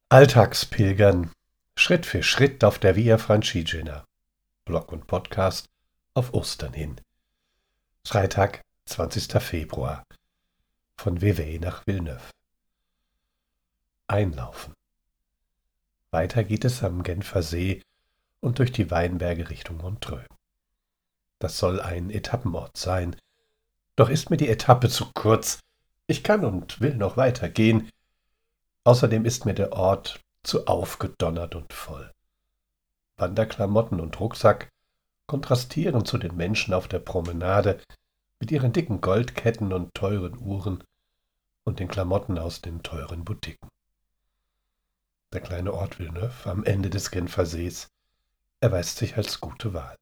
Alltagspilgern, Schritt für Schritt auf der Via Francigena. Blog und Podcast auf Ostern hin. Freitag, 20. Februar. Von Vevey nach Villeneuve. Einlaufen. Weiter geht es am Genfer See und durch die Weinberge Richtung Montreux. Das soll ein Etappenort sein. Doch ist mir die Etappe zu kurz. Ich kann und will noch weitergehen. Außerdem ist mir der Ort zu aufgedonnert und voll. Wanderklamotten und Rucksack kontrastieren zu den Menschen auf der Promenade mit ihren dicken Goldketten und teuren Uhren und den Klamotten aus den teuren Boutiquen. Der kleine Ort Villeneuve am Ende des Genfer Sees erweist sich als gute Wahl.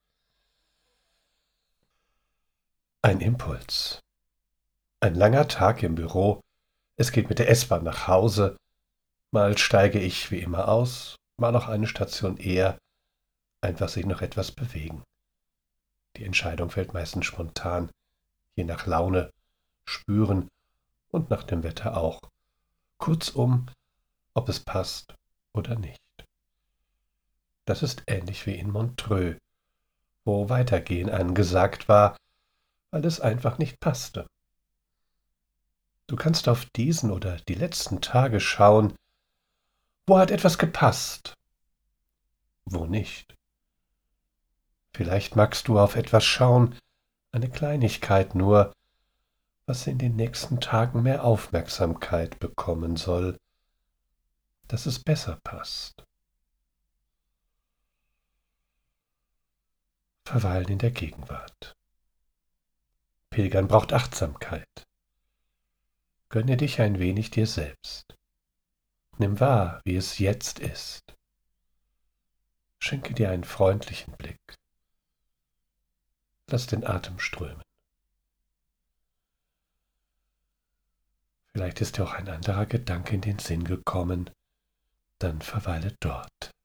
Ein Impuls. Ein langer Tag im Büro. Es geht mit der S-Bahn nach Hause. Mal steige ich wie immer aus, mal noch eine Station eher. Einfach sich noch etwas bewegen. Die Entscheidung fällt meistens spontan, je nach Laune, Spüren und nach dem Wetter auch. Kurzum, ob es passt oder nicht. Das ist ähnlich wie in Montreux, wo Weitergehen angesagt war, weil es einfach nicht passte. Du kannst auf diesen oder die letzten Tage schauen, wo hat etwas gepasst, wo nicht. Vielleicht magst du auf etwas schauen, eine Kleinigkeit nur, was in den nächsten Tagen mehr Aufmerksamkeit bekommen soll, dass es besser passt. Verweilen in der Gegenwart. Pilgern braucht Achtsamkeit. Gönne dich ein wenig dir selbst. Nimm wahr, wie es jetzt ist. Schenke dir einen freundlichen Blick. Lass den Atem strömen. Vielleicht ist dir auch ein anderer Gedanke in den Sinn gekommen, dann verweile dort.